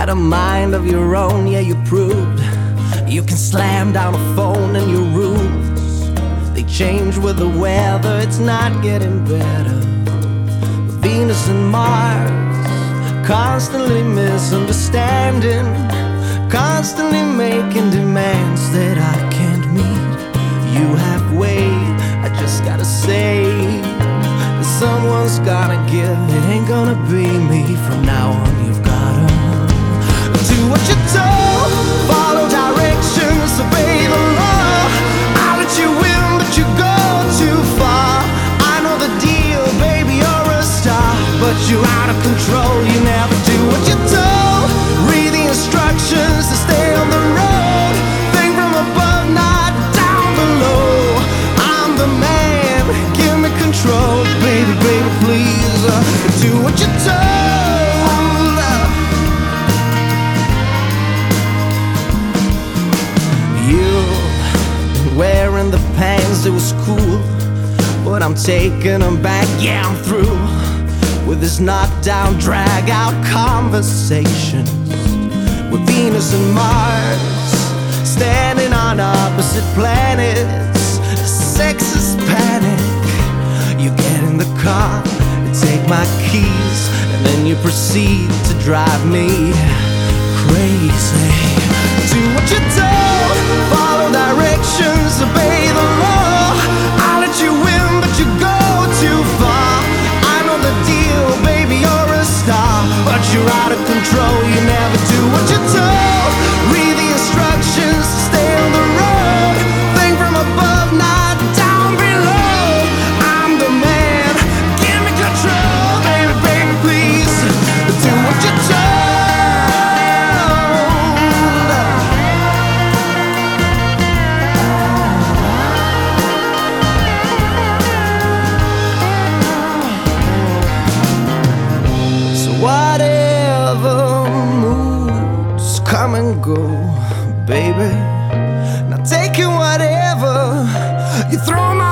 got a mind of your own, yeah, you proved you can slam down a phone and your rules, they change with the weather, it's not getting better. Venus and Mars, constantly misunderstanding, constantly making demands that I can't meet. You halfway, I just gotta say that someone's gonna give, it ain't gonna be me. From now on you've gotta do what you're told, follow directions, obey the law. I'll let you win, but you go too far. I know the deal, baby, you're a star, but you're out of control, you never do what you're told. Read the instructions to stay on the road. Think from above, not down below. I'm the man, give me control. Baby, baby, please, do what you're told. You've been wearing the pants, it was cool, but I'm taking them back, yeah, I'm through with this knockdown, drag-out conversations with Venus and Mars, standing on opposite planets. Sex is panic. You get in the car, you take my keys, and then you proceed to drive me crazy. Do what you're told, follow directions, obey the law. I'll let you win, but you go too far. I know the deal, baby, you're a star, but you're out of control, you never do what you're told. Read the instructions to stay on the road. Think from above, not down below. I'm the man, give me control. Baby, baby, please, do what you're told. Whatever moods come and go, baby, now taking whatever you throw my